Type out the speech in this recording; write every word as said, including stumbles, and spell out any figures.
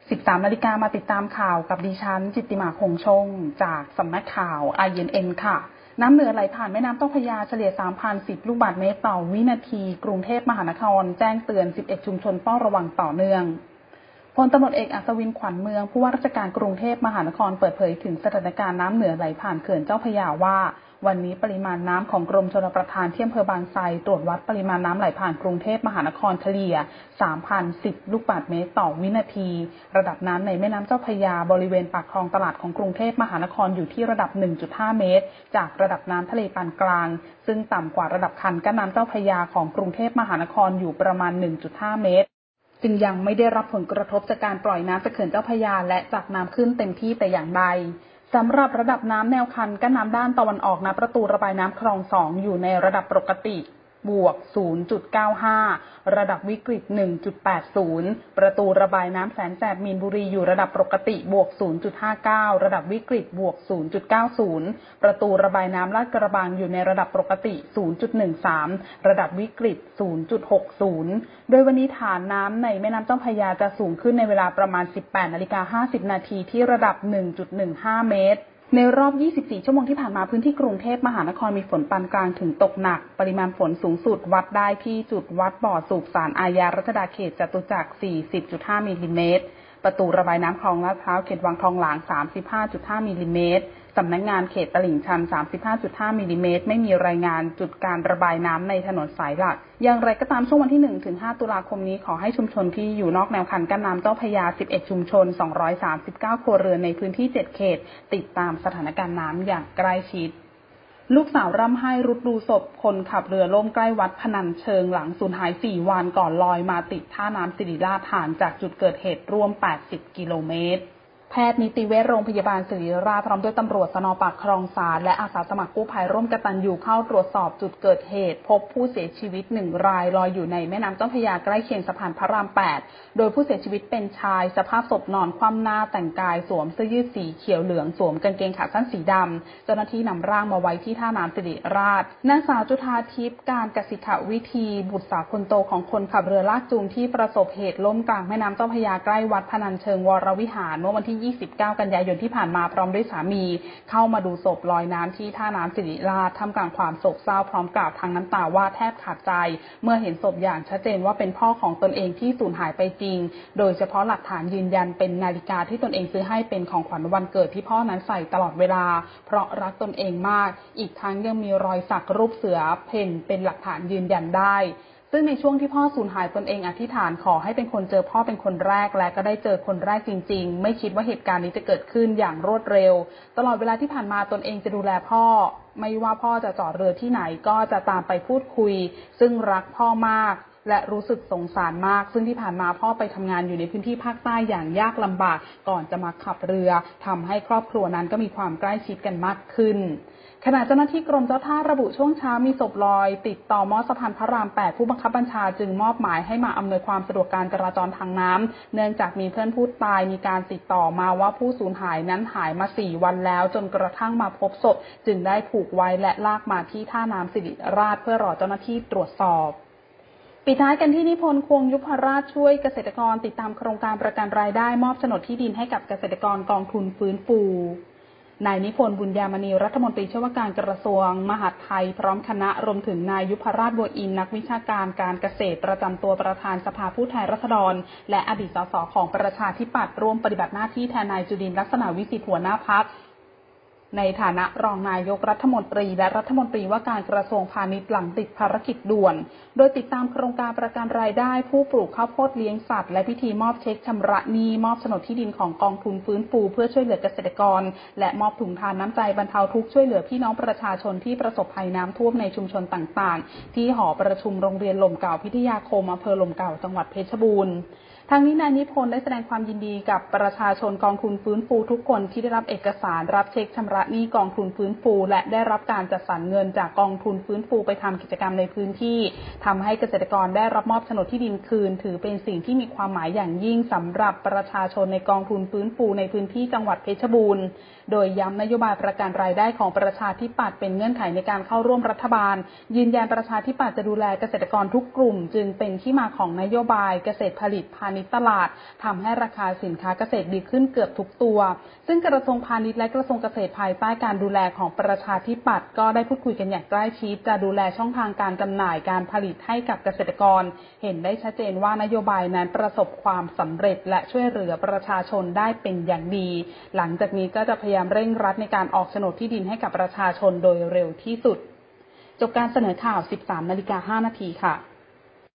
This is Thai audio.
สิบสามนาฬิกามาติดตามข่าวกับดิฉันจิตติมาคงชงจากสำนักข่าว ไอ เอ็น เอ็น ค่ะน้ำเหนือไหลผ่านแม่น้ำเจ้าพระยาเฉลี่ย สามพันสิบ ลูกบาศก์เมตรต่อวินาทีกรุงเทพมหานครแจ้งเตือนสิบเอ็ดชุมชนเฝ้าระวังต่อเนื่องพลตำรวจเอกอัศวินขวัญเมืองผู้ว่าราชการกรุงเทพมหานครเปิดเผยถึงสถานการณ์น้ำเหนือไหลผ่านเขื่อนเจ้าพระยาว่าวันนี้ปริมาณน้ำของกรมชลประทานที่อำเภอบางไทรตรวจวัดปริมาณน้ำไหลผ่านกรุงเทพมหานครเฉลี่ย สามพันสิบ ลูกบาศก์เมตรต่อวินาทีระดับน้ำในแม่น้ำเจ้าพระยาบริเวณปากคลองตลาดของกรุงเทพมหานครอยู่ที่ระดับ หนึ่งจุดห้า เมตรจากระดับน้ำทะเลปานกลางซึ่งต่ำกว่าระดับคันกั้นน้ำเจ้าพระยาของกรุงเทพมหานครอยู่ประมาณ หนึ่งจุดห้า เมตรจึงยังไม่ได้รับผลกระทบจากการปล่อยน้ำจากเขื่อนเจ้าพระยาและจากน้ำขึ้นเต็มที่แต่อย่างใดสำหรับระดับน้ำแนวคันกั้นน้ำด้านตะวันออกณประตูระบายน้ำคลองสองอยู่ในระดับปกติบวก ศูนย์จุดเก้าห้า ระดับวิกฤต หนึ่งจุดแปดศูนย์ ประตูระบายน้ำแสนแสบมีนบุรีอยู่ระดับปกติบวก ศูนย์จุดห้าเก้า ระดับวิกฤตบวก ศูนย์จุดเก้าศูนย์ ประตูระบายน้ำลาดกระบังอยู่ในระดับปกติ ศูนย์จุดหนึ่งสาม ระดับวิกฤต ศูนย์จุดหกศูนย์ โดยวันนี้ฐานน้ำในแม่น้ำเจ้าพระยาจะสูงขึ้นในเวลาประมาณ สิบแปดนาฬิกาห้าสิบ นาทีที่ระดับ หนึ่งจุดหนึ่งห้า เมตรในรอบ ยี่สิบสี่ ชั่วโมงที่ผ่านมาพื้นที่กรุงเทพมหานครมีฝนปานกลางถึงตกหนักปริมาณฝนสูงสุดวัดได้ที่จุดวัดบ่อสูบสารอาญารัชดาเขตจตุจักร สี่สิบจุดห้า มิลลิเมตรประตูระบายน้ำคลองลาดพร้าวเขตวังทองหลาง สามสิบห้าจุดห้า มิลลิเมตรสำนักงานเขตตลิ่งชัน สามสิบห้าจุดห้า มิลลิเมตรไม่มีรายงานจุดการระบายน้ำในถนนสายหลักอย่างไรก็ตามช่วงวันที่ หนึ่งถึงห้า ตุลาคมนี้ขอให้ชุมชนที่อยู่นอกแนวคันกั้นน้ำเจ้าพระยา สิบเอ็ด ชุมชน สองร้อยสามสิบเก้า ครัวเรือนในพื้นที่ เจ็ด เขตติดตามสถานการณ์น้ำอย่างใกล้ชิดลูกสาวร่ำไห้รุดดูศพคนขับเรือล่มใกล้วัดพนัญเชิงหลังสูญหาย สี่ วันก่อนลอยมาติดท่าน้ำศิริราชห่างจากจุดเกิดเหตุร่วม แปดสิบ กิโลเมตรแพทย์นิติเวชโรงพยาบาลศิริราชพร้อมด้วยตำรวจสน.ปากคลองสานและอาสาสมัครกู้ภัยร่วมกตัญญูเข้าตรวจสอบจุดเกิดเหตุพบผู้เสียชีวิตหนึ่งรายลอยอยู่ในแม่น้ำเจ้าพระยาใกล้เคียงสะพานพระราม แปดโดยผู้เสียชีวิตเป็นชายสภาพศพนอนคว่ำหน้าแต่งกายสวมเสื้อยืดสีเขียวเหลืองสวมกางเกงขาสั้นสีดำเจ้าหน้าที่นำร่างมาไว้ที่ท่าน้ำศิริราชนางสาวจุฑาทิพย์การกสิกวิธีบุตรสาวคนโตของคนขับเรือลากจูงที่ประสบเหตุล่มกลางแม่น้ำเจ้าพระยาใกล้วัดพนัญเชิงวรวิหารเมื่อวันที่ยี่สิบเก้ากันยายนที่ผ่านมาพร้อมด้วยสามีเข้ามาดูศพลอยน้ำที่ท่าน้ำศิริราชท่ามกลางความโศกเศร้าพร้อมกล่าวทางน้ำตาว่าแทบขาดใจเมื่อเห็นศพอย่างชัดเจนว่าเป็นพ่อของตนเองที่สูญหายไปจริงโดยเฉพาะหลักฐานยืนยันเป็นนาฬิกาที่ตนเองซื้อให้เป็นของขวัญวันเกิดที่พ่อนั้นใส่ตลอดเวลาเพราะรักตนเองมากอีกทั้งยังมีรอยสักรูปเสือเพ่นเป็นหลักฐานยืนยันได้ซึ่งในช่วงที่พ่อสูญหายตนเองอธิษฐานขอให้เป็นคนเจอพ่อเป็นคนแรกและก็ได้เจอคนแรกจริงๆไม่คิดว่าเหตุการณ์นี้จะเกิดขึ้นอย่างรวดเร็วตลอดเวลาที่ผ่านมาตนเองจะดูแลพ่อไม่ว่าพ่อจะจอดเรือที่ไหนก็จะตามไปพูดคุยซึ่งรักพ่อมากและรู้สึกสงสารมากซึ่งที่ผ่านมาพ่อไปทำงานอยู่ในพื้นที่ภาคใต้อย่างยากลำบากก่อนจะมาขับเรือทำให้ครอบครัวนั้นก็มีความใกล้ชิดกันมากขึ้นขณะเจ้าหน้าที่กรมเจ้าท่าระบุช่วงเช้ามีศพลอยติดต่อหม้อสะพานพระราม แปดผู้บังคับบัญชาจึงมอบหมายให้มาอำนวยความสะดวกการจราจรทางน้ำเนื่องจากมีเพื่อนผู้ตายมีการติดต่อมาว่าผู้สูญหายนั้นหายมาสี่วันแล้วจนกระทั่งมาพบศพจึงได้ผูกไว้และลากมาที่ท่าน้ำศิริราชเพื่อรอเจ้าหน้าที่ตรวจสอบปิดท้ายกันที่นิพนธ์ ควงยุพราชช่วยเกษตรกรติดตามโครงการประกันรายได้มอบโฉนดที่ดินให้กับเกษตรกรกองทุนฟื้นฟูนายนิพนธ์บุญญามณีรัฐมนตรีช่วยว่าการกระทรวงมหาดไทยพร้อมคณะรวมถึงนายยุพราชบัวอินทร์นักวิชาการการเกษตรประจำตัวประธานสภาผู้แทนราษฎรและอดีตสสของประชาธิปัตย์ร่วมปฏิบัติหน้าที่แทนนายจุดินทร์ลักษณะวิสิทธิ์หัวหน้าพรรคในฐานะรองนายกรัฐมนตรีและรัฐมนตรีว่าการกระทรวงพาณิชย์หลังติดภารกิจด่วนโดยติดตามโครงการประกันรายได้ผู้ปลูกข้าวโพดเลี้ยงสัตว์และพิธีมอบเช็คชำระหนี้มอบโฉนดที่ดินของกองทุนฟื้นฟูเพื่อช่วยเหลือเกษตรกรและมอบถุงทานน้ำใจบรรเทาทุกข์ช่วยเหลือพี่น้องประชาชนที่ประสบภัยน้ำท่วมในชุมชนต่างๆที่หอประชุมโรงเรียนหล่มเก่าพิทยาคมอำเภอหล่มเก่าจังหวัดเพชรบูรณ์ทางนี้นายนิพนธ์ได้แสดงความยินดีกับประชาชนกองทุนฟื้นฟูทุกคนที่ได้รับเอกสารรับเช็คชำระหนี้กองทุนฟื้นฟูและได้รับการจัดสรรเงินจากกองทุนฟื้นฟูไปทำกิจกรรมในพื้นที่ทำให้เกษตรกรได้รับมอบโฉนดที่ดินคืนถือเป็นสิ่งที่มีความหมายอย่างยิ่งสำหรับประชาชนในกองทุนฟื้นฟูในพื้นที่จังหวัดเพชรบูรณ์โดยย้ำนโยบายประกันรายได้ของประชาธิปัตย์เป็นเงื่อนไขในการเข้าร่วมรัฐบาลยืนยันประชาธิปัตย์จะดูแลเกษตรกรทุกกลุ่มจึงเป็นที่มาของนโยบายเกษตรผลิตพาณิชย์ตลาดทำให้ราคาสินค้าเกษตรดีขึ้นเกือบทุกตัวซึ่งกระทรวงพาณิชย์และกระทรวงเกษตรภายใต้การดูแลของประชาธิปัตย์ก็ได้พูดคุยกันอย่างใกล้ชิดจะดูแลช่องทางการจำหน่ายการผลิตให้กับเกษตรกรเห็นได้ชัดเจนว่านโยบายนั้นประสบความสำเร็จและช่วยเหลือประชาชนได้เป็นอย่างดีหลังจากนี้ก็จะพยายามเร่งรัดในการออกโฉนดที่ดินให้กับประชาชนโดยเร็วที่สุดจบการเสนอข่าว สิบสามนาฬิกาห้านาทีค่ะ